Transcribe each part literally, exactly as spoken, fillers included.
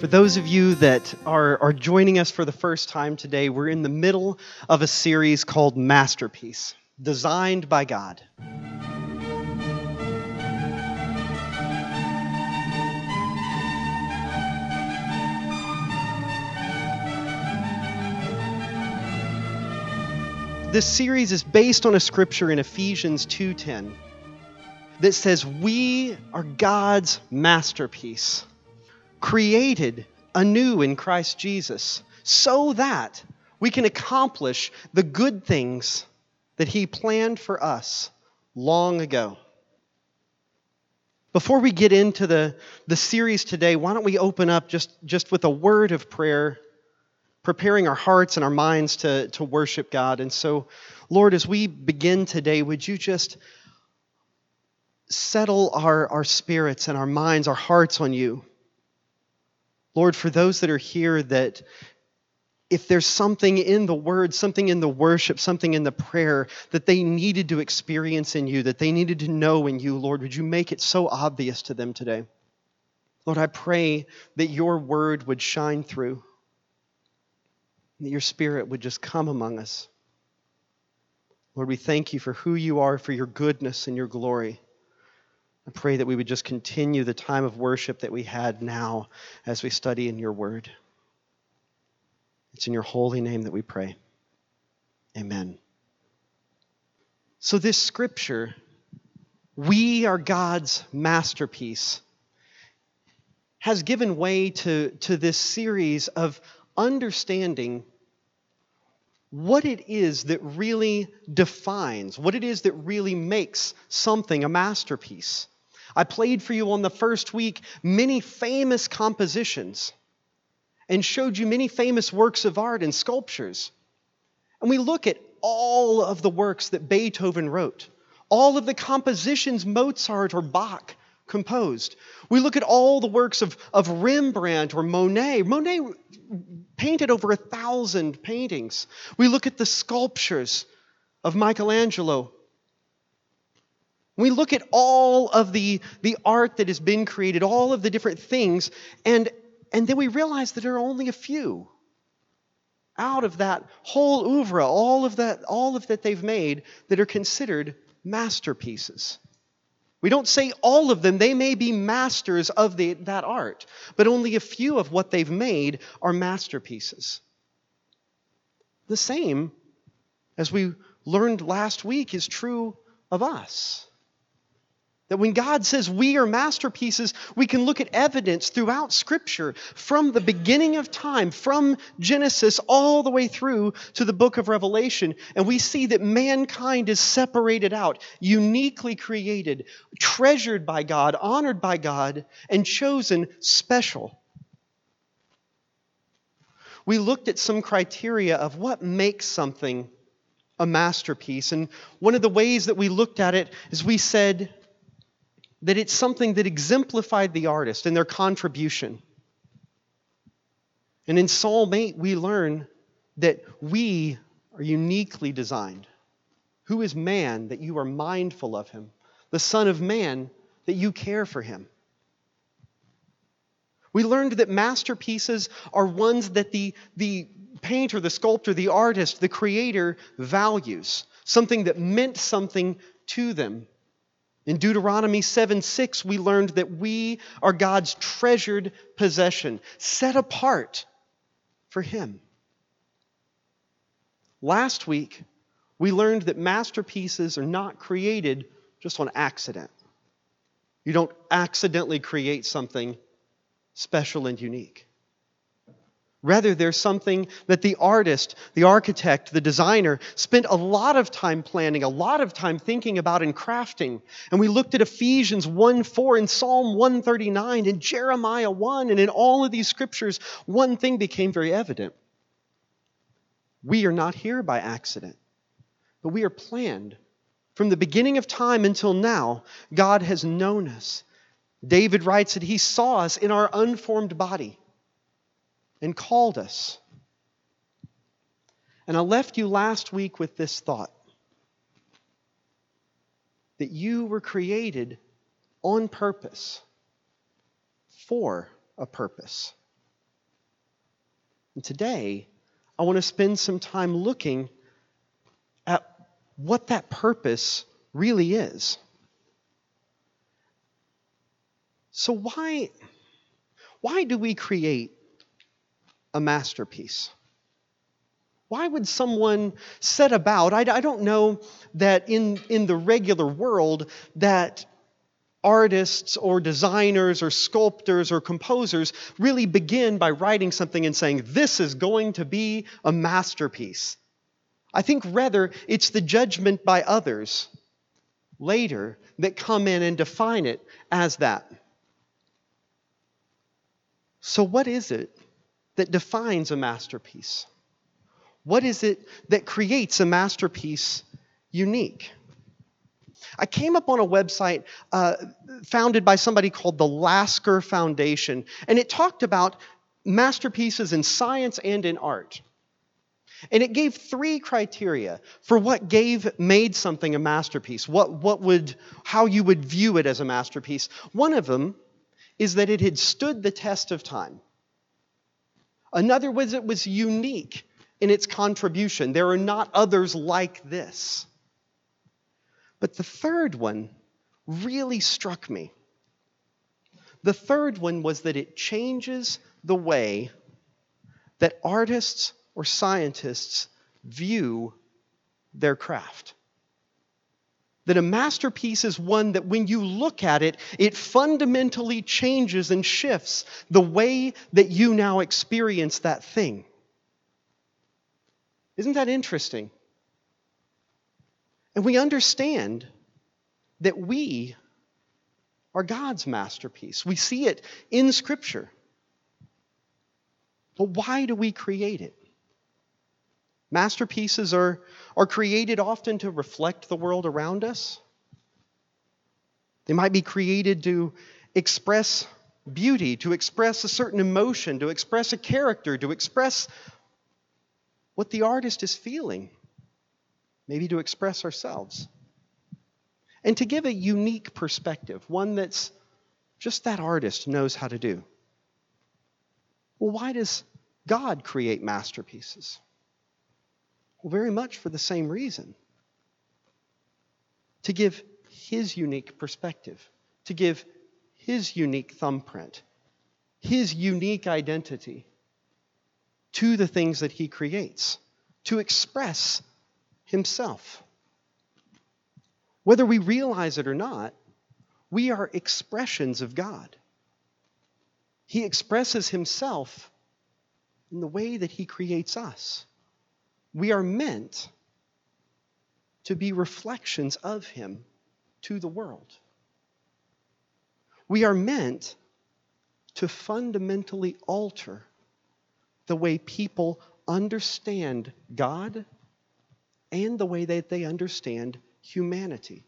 For those of you that are, are joining us for the first time today, we're in the middle of a series called Masterpiece, designed by God. This series is based on a scripture in Ephesians two ten that says, "We are God's masterpiece, created anew in Christ Jesus, so that we can accomplish the good things that He planned for us long ago." Before we get into the, the series today, why don't we open up just, just with a word of prayer, preparing our hearts and our minds to, to worship God. And so, Lord, as we begin today, would you just settle our, our spirits and our minds, our hearts on you? Lord, for those that are here, that if there's something in the word, something in the worship, something in the prayer that they needed to experience in you, that they needed to know in you, Lord, would you make it so obvious to them today? Lord, I pray that your word would shine through, that your Spirit would just come among us. Lord, we thank you for who you are, for your goodness and your glory. I pray that we would just continue the time of worship that we had now as we study in your word. It's in your holy name that we pray. Amen. So this scripture, "We are God's masterpiece," has given way to, to this series of understanding what it is that really defines, what it is that really makes something a masterpiece. I played for you on the first week many famous compositions and showed you many famous works of art and sculptures. And we look at all of the works that Beethoven wrote, all of the compositions Mozart or Bach composed. We look at all the works of, of Rembrandt or Monet. Monet painted over a thousand paintings. We look at the sculptures of Michelangelo. We look at all of the, the art that has been created, all of the different things, and, and then we realize that there are only a few out of that whole oeuvre, all of that, all of that they've made, that are considered masterpieces. We don't say all of them. They may be masters of the, that art, but only a few of what they've made are masterpieces. The same, as we learned last week, is true of us. That when God says we are masterpieces, we can look at evidence throughout Scripture from the beginning of time, from Genesis all the way through to the book of Revelation, and we see that mankind is separated out, uniquely created, treasured by God, honored by God, and chosen special. We looked at some criteria of what makes something a masterpiece, and one of the ways that we looked at it is we said that it's something that exemplified the artist and their contribution. And in Psalm eight, we learn that we are uniquely designed. Who is man that you are mindful of him? The Son of Man that you care for him. We learned that masterpieces are ones that the, the painter, the sculptor, the artist, the creator values. Something that meant something to them. In Deuteronomy seven six, we learned that we are God's treasured possession, set apart for Him. Last week, we learned that masterpieces are not created just on accident. You don't accidentally create something special and unique. Rather, there's something that the artist, the architect, the designer spent a lot of time planning, a lot of time thinking about and crafting. And we looked at Ephesians one four and Psalm one thirty-nine and Jeremiah one. And in all of these scriptures, one thing became very evident. We are not here by accident, but we are planned. From the beginning of time until now, God has known us. David writes that He saw us in our unformed body and called us. And I left you last week with this thought, that you were created on purpose, for a purpose. And today, I want to spend some time looking at what that purpose really is. So why, why do we create a masterpiece? Why would someone set about? I, I don't know that in, in the regular world that artists or designers or sculptors or composers really begin by writing something and saying, this is going to be a masterpiece. I think rather it's the judgment by others later that come in and define it as that. So what is it that defines a masterpiece? What is it that creates a masterpiece unique? I came up on a website uh, founded by somebody called the Lasker Foundation, and it talked about masterpieces in science and in art. And it gave three criteria for what gave made something a masterpiece, what, what would, how you would view it as a masterpiece. One of them is that it had stood the test of time. Another was it was unique in its contribution. There are not others like this. But the third one really struck me. The third one was that it changes the way that artists or scientists view their craft. That a masterpiece is one that when you look at it, it fundamentally changes and shifts the way that you now experience that thing. Isn't that interesting? And we understand that we are God's masterpiece. We see it in Scripture. But why do we create it? Masterpieces are, are created often to reflect the world around us. They might be created to express beauty, to express a certain emotion, to express a character, to express what the artist is feeling, maybe to express ourselves, and to give a unique perspective, one that's just that artist knows how to do. Well, why does God create masterpieces? Well, very much for the same reason. To give His unique perspective, to give His unique thumbprint, His unique identity to the things that He creates, to express Himself. Whether we realize it or not, we are expressions of God. He expresses Himself in the way that He creates us. We are meant to be reflections of Him to the world. We are meant to fundamentally alter the way people understand God and the way that they understand humanity.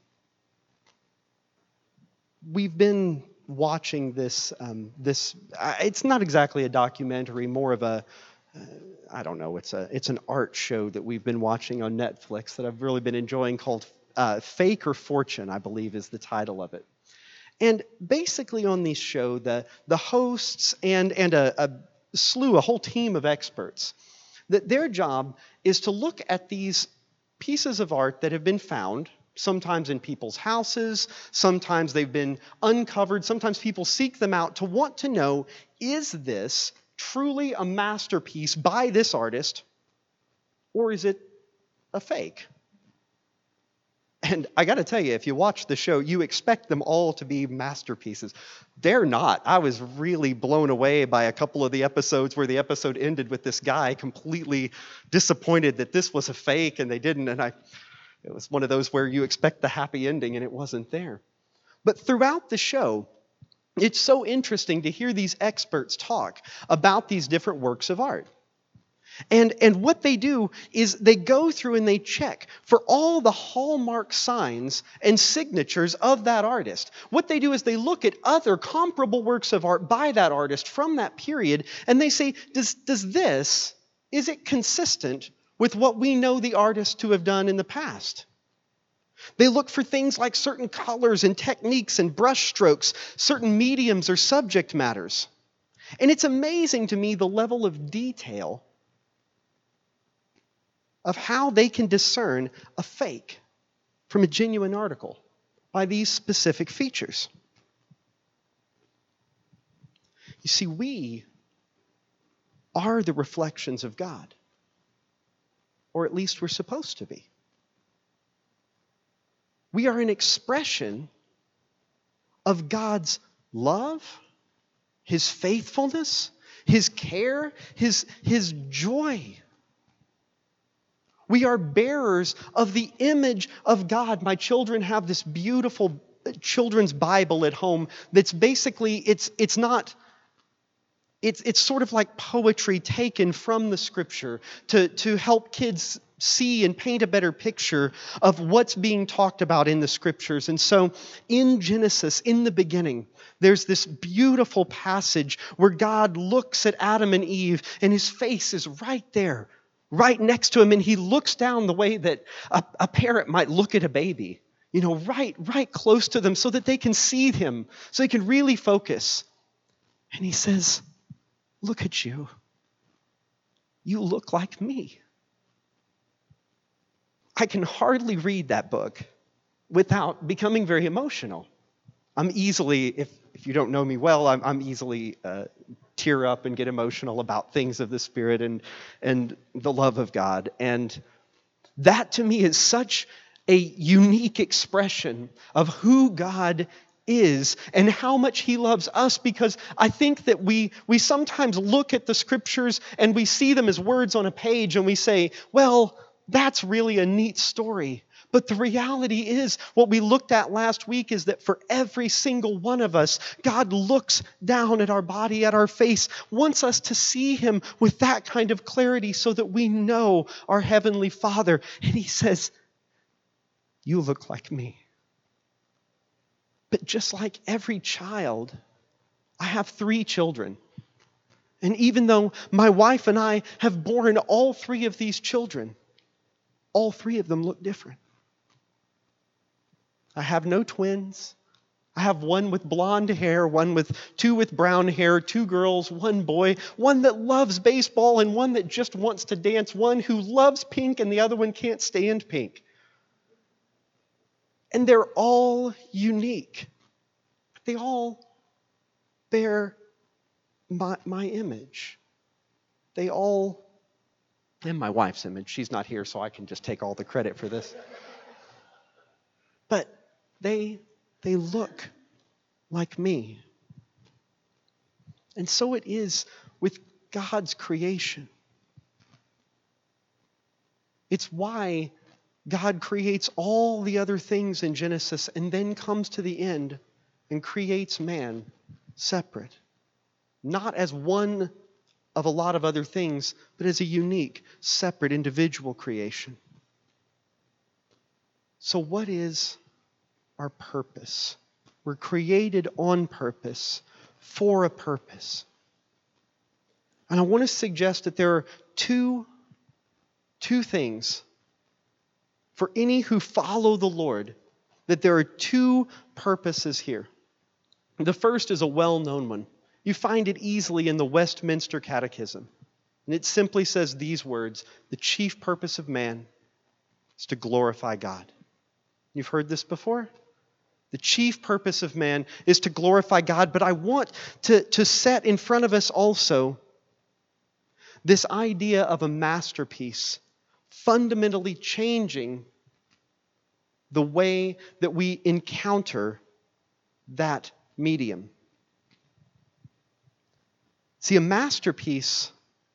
We've been watching this, um, this uh, it's not exactly a documentary, more of a, uh, I don't know, it's a, it's an art show that we've been watching on Netflix that I've really been enjoying called uh, Fake or Fortune, I believe is the title of it. And basically on this show, the, the hosts and, and a, a slew, a whole team of experts, that their job is to look at these pieces of art that have been found, sometimes in people's houses, sometimes they've been uncovered, sometimes people seek them out to want to know, is this truly a masterpiece by this artist, or is it a fake? And I got to tell you, if you watch the show, you expect them all to be masterpieces. They're not. I was really blown away by a couple of the episodes where the episode ended with this guy completely disappointed that this was a fake and they didn't. And I, it was one of those where you expect the happy ending and it wasn't there. But throughout the show, it's so interesting to hear these experts talk about these different works of art. And, and what they do is they go through and they check for all the hallmark signs and signatures of that artist. What they do is they look at other comparable works of art by that artist from that period, and they say, does, does this, is it consistent with what we know the artist to have done in the past? They look for things like certain colors and techniques and brush strokes, certain mediums or subject matters. And it's amazing to me the level of detail of how they can discern a fake from a genuine article by these specific features. You see, we are the reflections of God, or at least we're supposed to be. We are an expression of God's love, His faithfulness, His care, His, His joy. We are bearers of the image of God. My children have this beautiful children's Bible at home that's basically, it's it's not, it's it's sort of like poetry taken from the Scripture to, to help kids see and paint a better picture of what's being talked about in the Scriptures. And so in Genesis, in the beginning, there's this beautiful passage where God looks at Adam and Eve and His face is right there, right next to him, and He looks down the way that a, a parent might look at a baby, you know, right, right close to them so that they can see Him, so they can really focus. And He says, "Look at you. You look like me." I can hardly read that book without becoming very emotional. I'm easily, if, if you don't know me well, I'm, I'm easily uh, tear up and get emotional about things of the Spirit and, and the love of God. And that to me is such a unique expression of who God is and how much He loves us, because I think that we we sometimes look at the Scriptures and we see them as words on a page and we say, well, that's really a neat story. But the reality is, what we looked at last week is that for every single one of us, God looks down at our body, at our face, wants us to see Him with that kind of clarity so that we know our Heavenly Father. And He says, "You look like me." But just like every child, I have three children. And even though my wife and I have borne all three of these children, all three of them look different. I have no twins. I have one with blonde hair, one with two with brown hair, two girls, one boy, one that loves baseball and one that just wants to dance, one who loves pink and the other one can't stand pink. And they're all unique. They all bear my, my image. They all, and my wife's image. She's not here, so I can just take all the credit for this. But they, they look like me. And so it is with God's creation. It's why God creates all the other things in Genesis and then comes to the end and creates man separate. Not as one of a lot of other things, but as a unique, separate, individual creation. So what is our purpose? We're created on purpose, for a purpose. And I want to suggest that there are two, two things for any who follow the Lord, that there are two purposes here. The first is a well-known one. You find it easily in the Westminster Catechism. And it simply says these words: the chief purpose of man is to glorify God. You've heard this before? The chief purpose of man is to glorify God, but I want to, to set in front of us also this idea of a masterpiece fundamentally changing the way that we encounter that medium. See, a masterpiece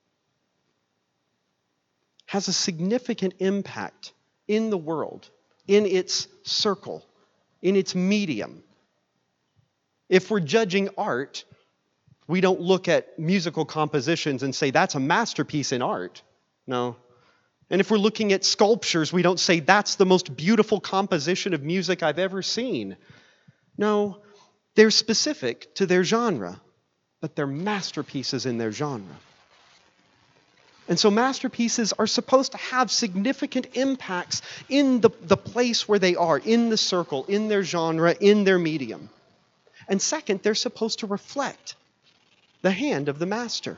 has a significant impact in the world, in its circle, in its medium. If we're judging art, we don't look at musical compositions and say, that's a masterpiece in art. No. And if we're looking at sculptures, we don't say, that's the most beautiful composition of music I've ever seen. No, they're specific to their genre, but they're masterpieces in their genre. And so masterpieces are supposed to have significant impacts in the, the place where they are, in the circle, in their genre, in their medium. And second, they're supposed to reflect the hand of the master.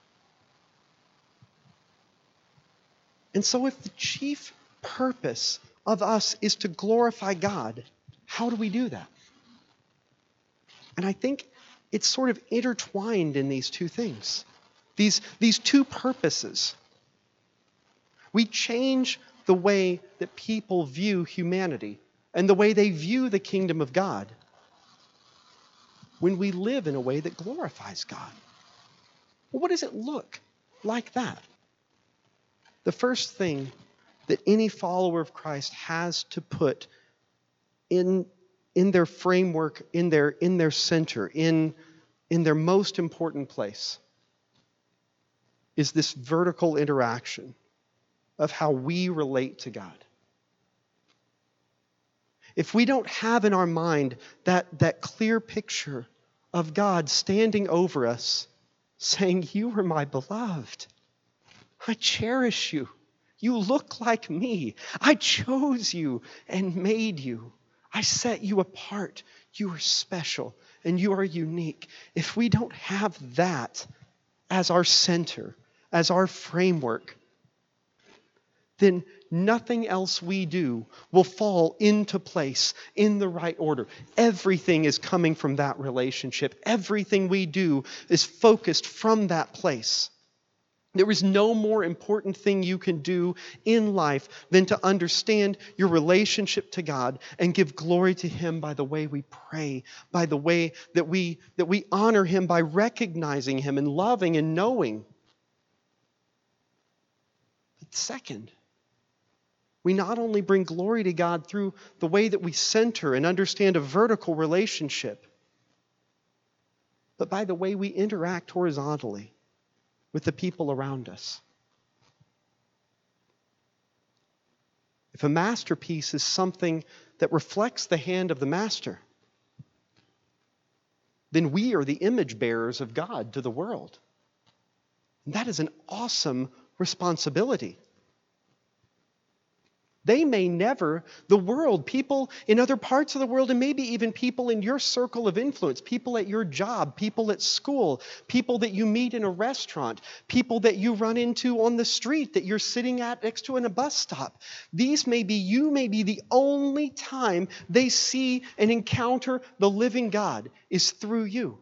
And so if the chief purpose of us is to glorify God, how do we do that? And I think it's sort of intertwined in these two things, these, these two purposes. We change the way that people view humanity and the way they view the kingdom of God when we live in a way that glorifies God. Well, what does it look like that? The first thing that any follower of Christ has to put in, in their framework, in their, in their center, in, in their most important place, is this vertical interaction of how we relate to God. If we don't have in our mind that, that clear picture of God standing over us, saying, "You are my beloved. I cherish you. You look like me. I chose you and made you. I set you apart. You are special and you are unique." If we don't have that as our center, as our framework, then nothing else we do will fall into place in the right order. Everything is coming from that relationship. Everything we do is focused from that place. There is no more important thing you can do in life than to understand your relationship to God and give glory to Him by the way we pray, by the way that we, that we honor Him by recognizing Him and loving and knowing. But second, we not only bring glory to God through the way that we center and understand a vertical relationship, but by the way we interact horizontally with the people around us. If a masterpiece is something that reflects the hand of the master, then we are the image bearers of God to the world. And that is an awesome responsibility. They may never, the world, people in other parts of the world, and maybe even people in your circle of influence, people at your job, people at school, people that you meet in a restaurant, people that you run into on the street that you're sitting at next to in a bus stop. These may be, you may be the only time they see and encounter the living God is through you.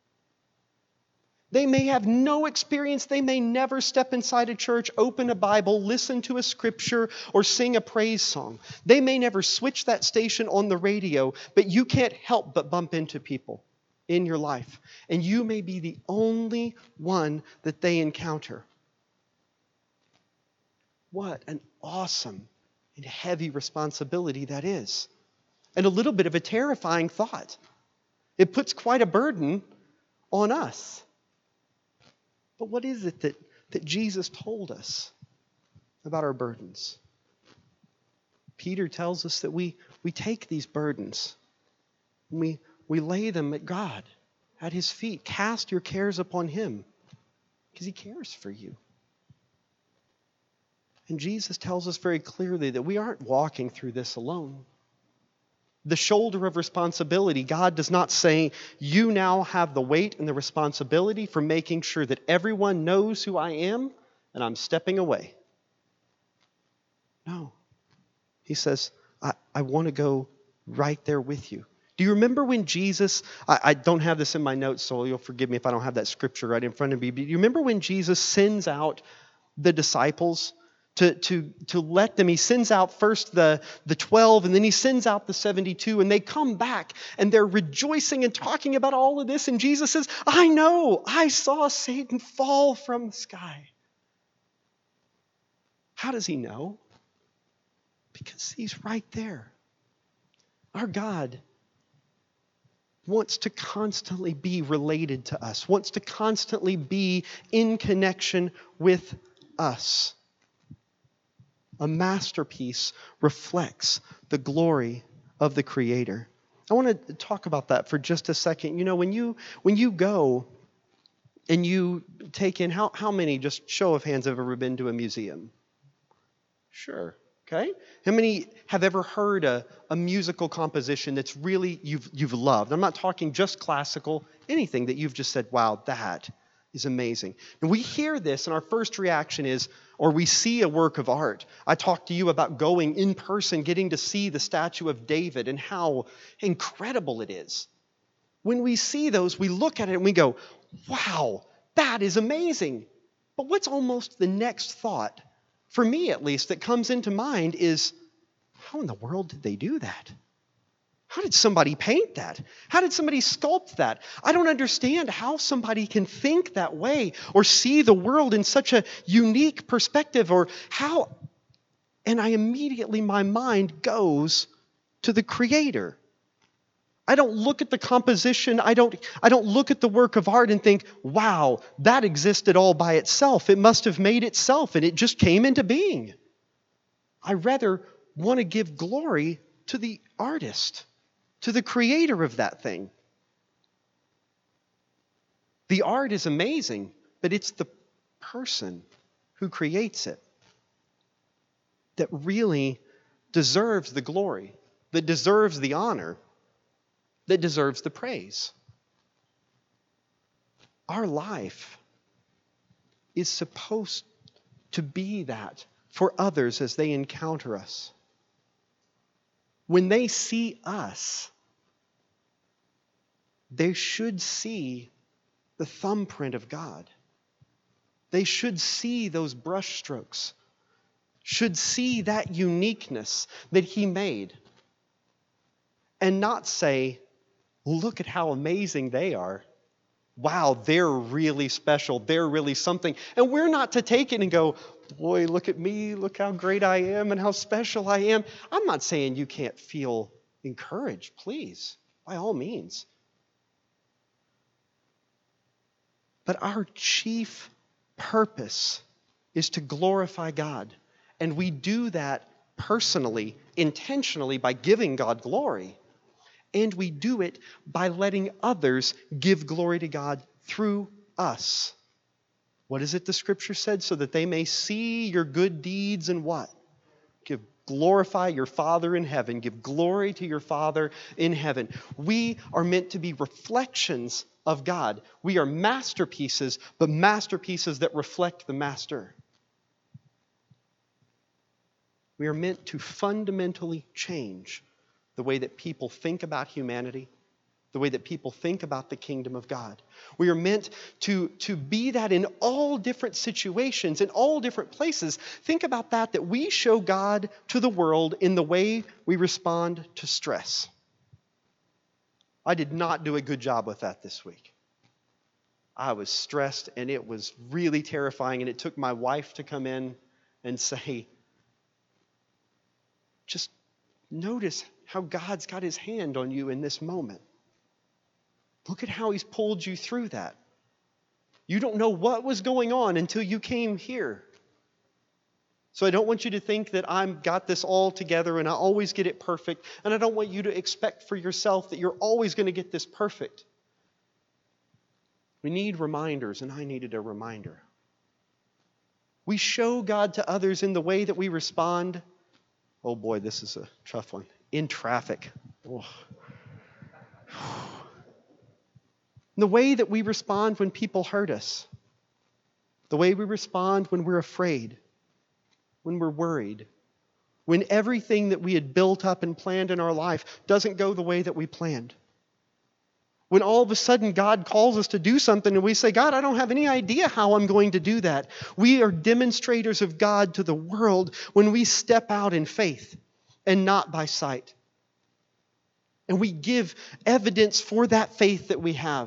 They may have no experience. They may never step inside a church, open a Bible, listen to a scripture, or sing a praise song. They may never switch that station on the radio, but you can't help but bump into people in your life. And you may be the only one that they encounter. What an awesome and heavy responsibility that is. And a little bit of a terrifying thought. It puts quite a burden on us. But what is it that, that Jesus told us about our burdens? Peter tells us that we, we take these burdens and we, we lay them at God, at His feet. Cast your cares upon Him because He cares for you. And Jesus tells us very clearly that we aren't walking through this alone. The shoulder of responsibility, God does not say, "You now have the weight and the responsibility for making sure that everyone knows who I am, and I'm stepping away." No. He says, I, I want to go right there with you. Do you remember when Jesus, I, I don't have this in my notes, so you'll forgive me if I don't have that scripture right in front of me, but do you remember when Jesus sends out the disciples To, to, to let them, he sends out first the, the twelve, and then he sends out the seventy-two, and they come back, and they're rejoicing and talking about all of this, and Jesus says, "I know, I saw Satan fall from the sky." How does he know? Because he's right there. Our God wants to constantly be related to us, wants to constantly be in connection with us. A masterpiece reflects the glory of the Creator. I want to talk about that for just a second. You know, when you when you go and you take in, how, how many, just show of hands, have ever been to a museum? Sure. Okay? How many have ever heard a, a musical composition that's really you've you've loved? I'm not talking just classical, anything that you've just said, wow, that is amazing. And we hear this, and our first reaction is, or we see a work of art. I talked to you about going in person, getting to see the statue of David and how incredible it is. When we see those, we look at it and we go, wow, that is amazing. But what's almost the next thought, for me at least, that comes into mind is, how in the world did they do that? How did somebody paint that? How did somebody sculpt that? I don't understand how somebody can think that way or see the world in such a unique perspective, or how. And I immediately, my mind goes to the Creator. I don't look at the composition. I don't, I don't look at the work of art and think, wow, that existed all by itself. It must have made itself and it just came into being. I rather want to give glory to the artist, to the creator of that thing. The art is amazing, but it's the person who creates it that really deserves the glory, that deserves the honor, that deserves the praise. Our life is supposed to be that for others as they encounter us. When they see us, they should see the thumbprint of God. They should see those brushstrokes, should see that uniqueness that He made, and not say, look at how amazing they are. Wow, they're really special. They're really something. And we're not to take it and go, boy, look at me. Look how great I am and how special I am. I'm not saying you can't feel encouraged, please, by all means. But our chief purpose is to glorify God. And we do that personally, intentionally, by giving God glory. And we do it by letting others give glory to God through us. What is it the Scripture said? So that they may see your good deeds and what? Give glorify your Father in heaven. Give glory to your Father in heaven. We are meant to be reflections of God. We are masterpieces, but masterpieces that reflect the Master. We are meant to fundamentally change the way that people think about humanity, the way that people think about the kingdom of God. We are meant to, to be that in all different situations, in all different places. Think about that, that we show God to the world in the way we respond to stress. I did not do a good job with that this week. I was stressed and it was really terrifying, and it took my wife to come in and say, just notice how God's got His hand on you in this moment. Look at how He's pulled you through that. You don't know what was going on until you came here. So I don't want you to think that I've got this all together and I always get it perfect. And I don't want you to expect for yourself that you're always going to get this perfect. We need reminders, and I needed a reminder. We show God to others in the way that we respond. Oh boy, this is a tough one. In traffic. Oh. The way that we respond when people hurt us. The way we respond when we're afraid. When we're worried. When everything that we had built up and planned in our life doesn't go the way that we planned. When all of a sudden God calls us to do something and we say, God, I don't have any idea how I'm going to do that. We are demonstrators of God to the world when we step out in faith and not by sight. And we give evidence for that faith that we have.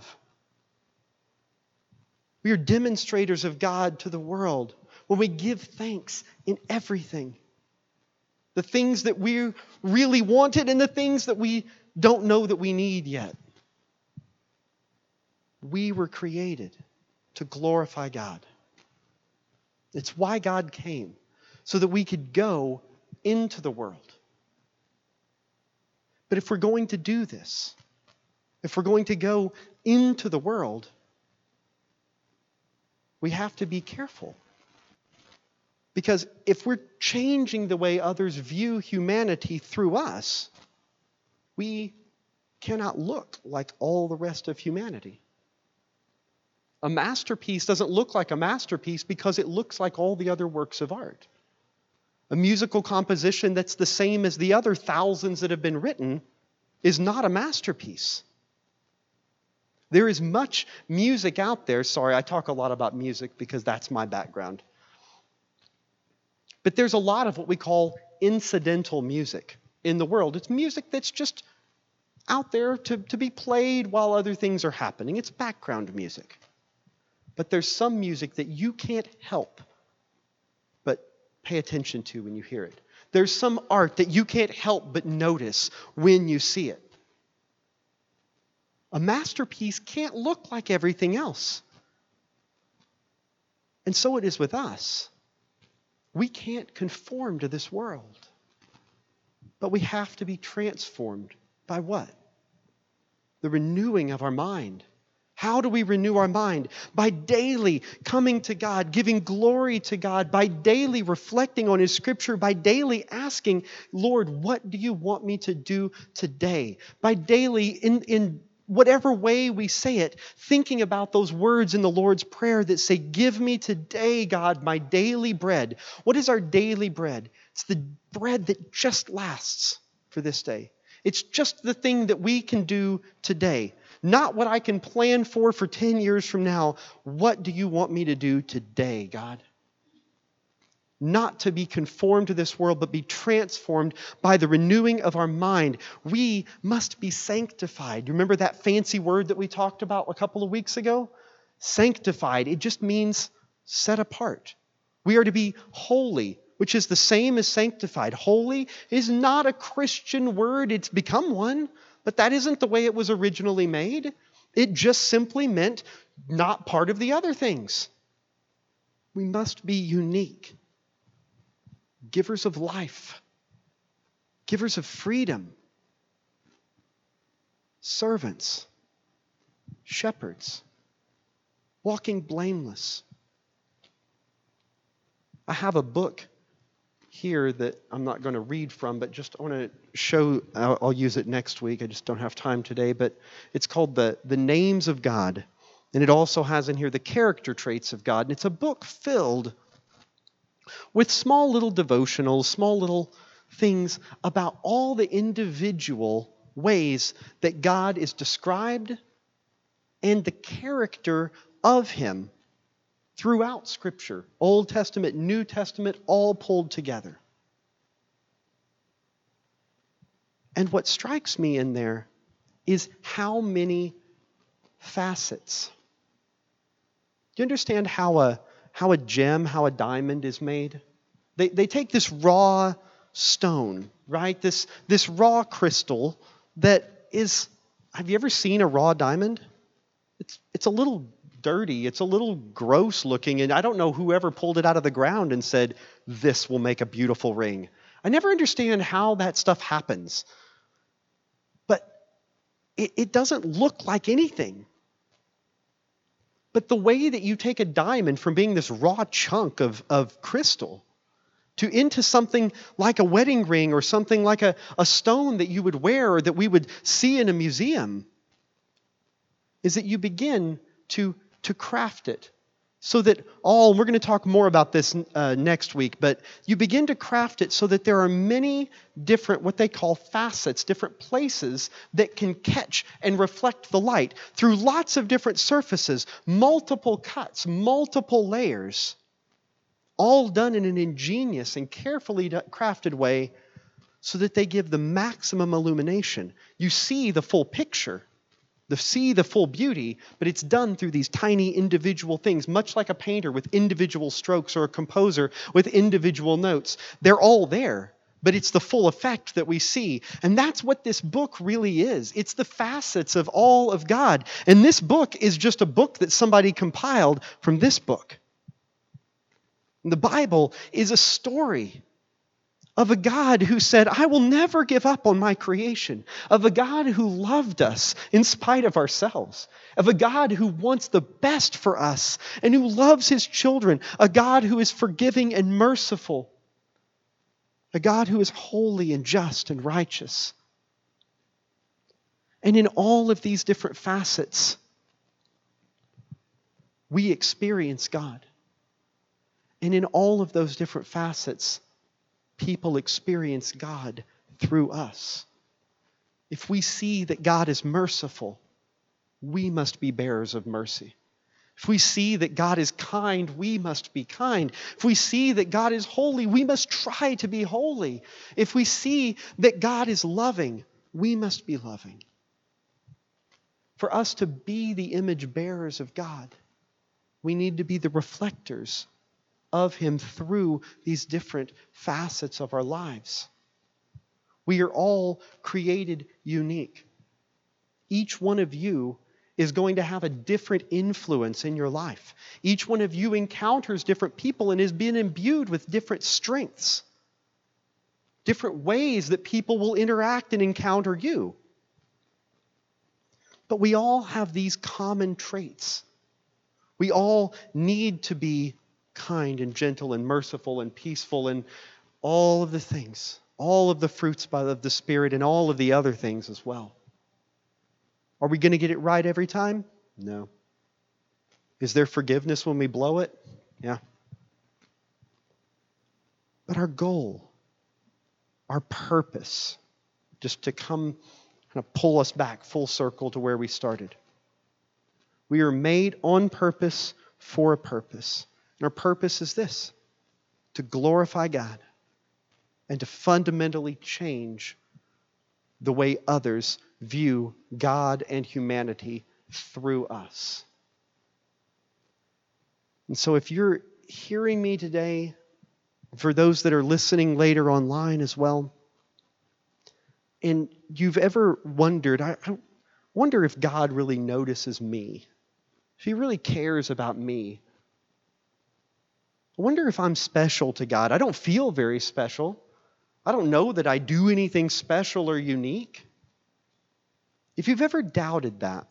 We are demonstrators of God to the world when we give thanks in everything. The things that we really wanted and the things that we don't know that we need yet. We were created to glorify God. It's why God came, so that we could go into the world. But if we're going to do this, if we're going to go into the world, we have to be careful. Because if we're changing the way others view humanity through us, we cannot look like all the rest of humanity. A masterpiece doesn't look like a masterpiece because it looks like all the other works of art. A musical composition that's the same as the other thousands that have been written is not a masterpiece. There is much music out there. Sorry, I talk a lot about music because that's my background. But there's a lot of what we call incidental music in the world. It's music that's just out there to, to be played while other things are happening. It's background music. But there's some music that you can't help but pay attention to when you hear it. There's some art that you can't help but notice when you see it. A masterpiece can't look like everything else. And so it is with us. We can't conform to this world. But we have to be transformed by what? The renewing of our mind. How do we renew our mind? By daily coming to God, giving glory to God, by daily reflecting on His Scripture, by daily asking, Lord, what do you want me to do today? By daily, in, in whatever way we say it, thinking about those words in the Lord's Prayer that say, give me today, God, my daily bread. What is our daily bread? It's the bread that just lasts for this day. It's just the thing that we can do today. Not what I can plan for for ten years from now. What do you want me to do today, God? Not to be conformed to this world, but be transformed by the renewing of our mind. We must be sanctified. You remember that fancy word that we talked about a couple of weeks ago? Sanctified. It just means set apart. We are to be holy, which is the same as sanctified. Holy is not a Christian word. It's become one, but that isn't the way it was originally made. It just simply meant not part of the other things. We must be unique. Givers of life, givers of freedom, servants, shepherds, walking blameless. I have a book here that I'm not going to read from, but just I want to show, I'll, I'll use it next week. I just don't have time today, but it's called the, the Names of God. And it also has in here the character traits of God. And it's a book filled with small little devotionals, small little things about all the individual ways that God is described and the character of Him throughout Scripture. Old Testament, New Testament, all pulled together. And what strikes me in there is how many facets. Do you understand how a how a gem, how a diamond is made? They they take this raw stone, right? This this raw crystal that is, have you ever seen a raw diamond? It's it's a little dirty, it's a little gross looking, and I don't know whoever pulled it out of the ground and said, this will make a beautiful ring. I never understand how that stuff happens. But it, it doesn't look like anything. But the way that you take a diamond from being this raw chunk of, of crystal to into something like a wedding ring or something like a, a stone that you would wear or that we would see in a museum is that you begin to, to craft it. So that all, we're going to talk more about this uh, next week, but you begin to craft it so that there are many different, what they call facets, different places that can catch and reflect the light through lots of different surfaces, multiple cuts, multiple layers, all done in an ingenious and carefully crafted way so that they give the maximum illumination. You see the full picture. The see the full beauty, but it's done through these tiny individual things, much like a painter with individual strokes or a composer with individual notes. They're all there, but it's the full effect that we see. And that's what this book really is. It's the facets of all of God. And this book is just a book that somebody compiled from this book. And the Bible is a story of a God who said, I will never give up on my creation, of a God who loved us in spite of ourselves, of a God who wants the best for us and who loves his children, a God who is forgiving and merciful, a God who is holy and just and righteous. And in all of these different facets, we experience God. And in all of those different facets, people experience God through us. If we see that God is merciful, we must be bearers of mercy. If we see that God is kind, we must be kind. If we see that God is holy, we must try to be holy. If we see that God is loving, we must be loving. For us to be the image bearers of God, we need to be the reflectors of him through these different facets of our lives. We are all created unique. Each one of you is going to have a different influence in your life. Each one of you encounters different people and is being imbued with different strengths, different ways that people will interact and encounter you. But we all have these common traits. We all need to be kind and gentle and merciful and peaceful and all of the things, all of the fruits of the Spirit and all of the other things as well. Are we going to get it right every time? No. Is there forgiveness when we blow it? Yeah. But our goal, our purpose, just to come kind of pull us back full circle to where we started. We are made on purpose for a purpose. And our purpose is this: to glorify God and to fundamentally change the way others view God and humanity through us. And so if you're hearing me today, for those that are listening later online as well, and you've ever wondered, I, I wonder if God really notices me, if he really cares about me. I wonder if I'm special to God. I don't feel very special. I don't know that I do anything special or unique. If you've ever doubted that,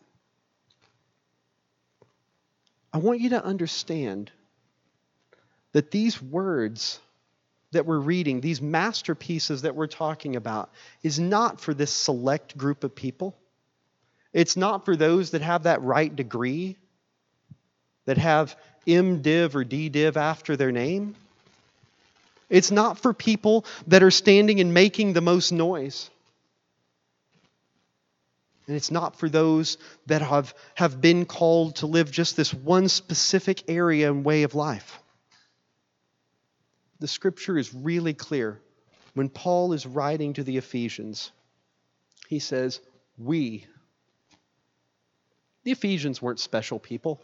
I want you to understand that these words that we're reading, these masterpieces that we're talking about, is not for this select group of people. It's not for those that have that right degree, that have MDiv or DDiv after their name. It's not for people that are standing and making the most noise. And it's not for those that have, have been called to live just this one specific area and way of life. The scripture is really clear. When Paul is writing to the Ephesians, he says, we. The Ephesians weren't special people.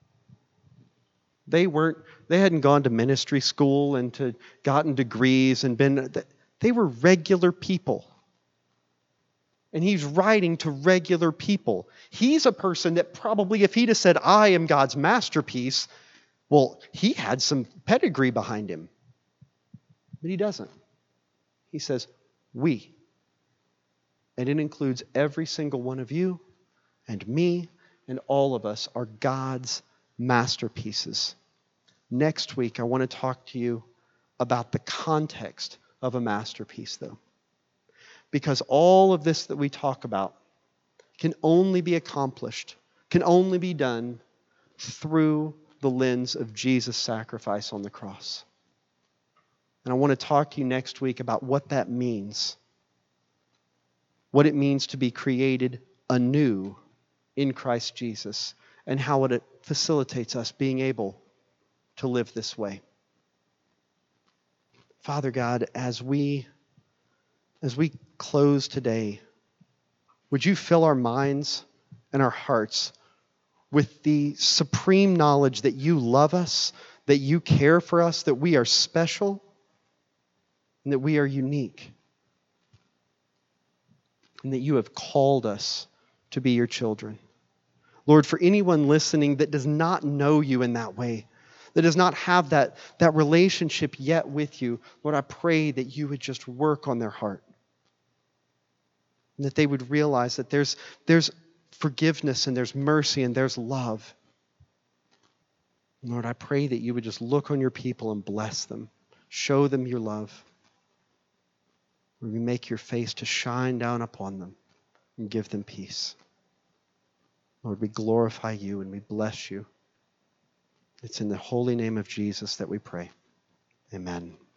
They weren't, they hadn't gone to ministry school and to gotten degrees and been, they were regular people. And he's writing to regular people. He's a person that probably, if he'd have said, I am God's masterpiece, well, he had some pedigree behind him. But he doesn't. He says, we. And it includes every single one of you and me and all of us are God's masterpieces. Next week, I want to talk to you about the context of a masterpiece, though. Because all of this that we talk about can only be accomplished, can only be done through the lens of Jesus' sacrifice on the cross. And I want to talk to you next week about what that means. What it means to be created anew in Christ Jesus, and how it facilitates us being able to live this way. Father God, as we as we close today, would you fill our minds and our hearts with the supreme knowledge that you love us, that you care for us, that we are special, and that we are unique, and that you have called us to be your children. Lord, for anyone listening that does not know you in that way, that does not have that, that relationship yet with you, Lord, I pray that you would just work on their heart. And that they would realize that there's, there's forgiveness and there's mercy and there's love. Lord, I pray that you would just look on your people and bless them. Show them your love. Lord, we make your face to shine down upon them and give them peace. Lord, we glorify you and we bless you. It's in the holy name of Jesus that we pray. Amen.